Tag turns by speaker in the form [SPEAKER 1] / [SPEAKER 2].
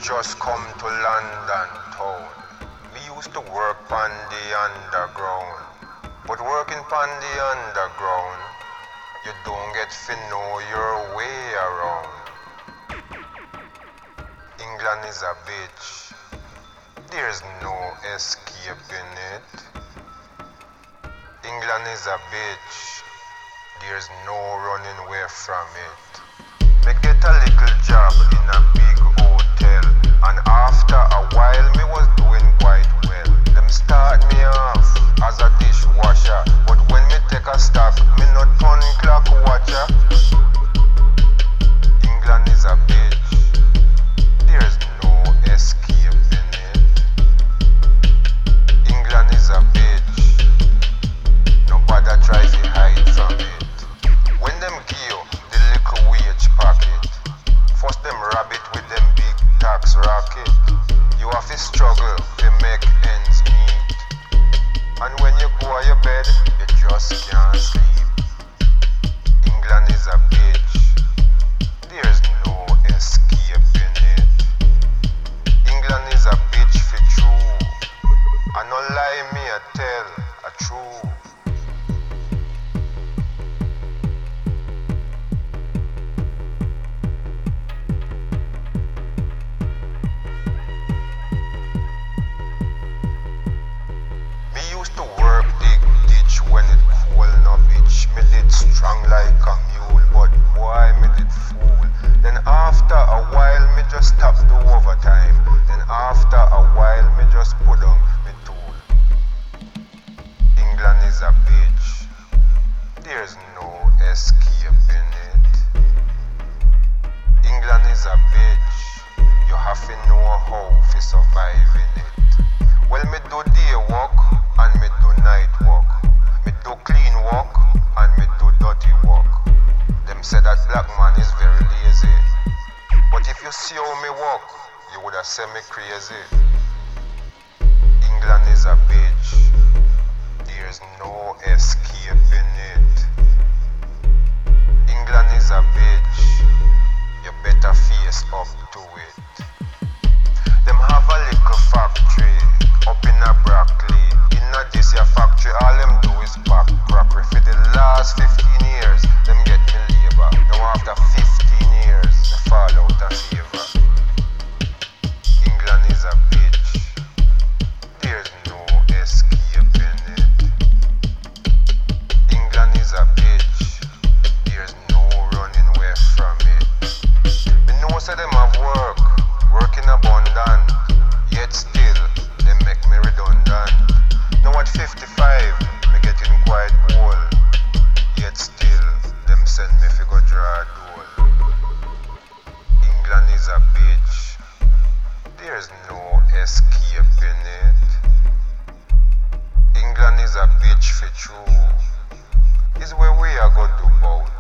[SPEAKER 1] just come to London town. Me used to work on the underground. But working on the underground, you don't get to know your way around. England is a bitch. There's no escaping it. England is a bitch. There's no running away from it. Me get a little job in a big hotel, and after a while me was doing quite well. Them start me off as a dishwasher, but when me take a stock, me not turn clock watcher. England is a bitch. There's no escaping it. England is a bitch. Nobody try to hide from it. When them give you the little wage packet, first them rob it with them big tax racket. You have to struggle to make ends meet, and when you go to your bed, you just can't sleep. England is a bitch. There's no escaping it. England is a bitch for true. I no lie, me I tell a true. When it cool no bitch, me did strong like a mule, but boy me did fool. Then after a while me just stop the overtime. Then after a while me just put on me tool. England is a bitch. There's no escaping it. England is a bitch. You have to know how to survive in it. Well, me do day work and me do night work. Me do clean work and me do dirty work. Them say that black man is very lazy, but if you see how me work, you would have said me crazy. England is a bitch. There's no escaping it. England is a bitch. You better face up to it. Them have a little factory up in a Brackley. In a this here factory, all them do is pack crockery. For the last 15 years, them get me labor. Now after 15 years, they fall out of favor. England is a bitch. There's no escaping it. England is a bitch. There's no running away from it. Me know say them have work in abundance, yet still they make me redundant. Now at 55, me getting quite old, yet still them send me fi go draw a dole. England is a bitch. There's no escaping it. England is a bitch for true. Is where we are going to bout.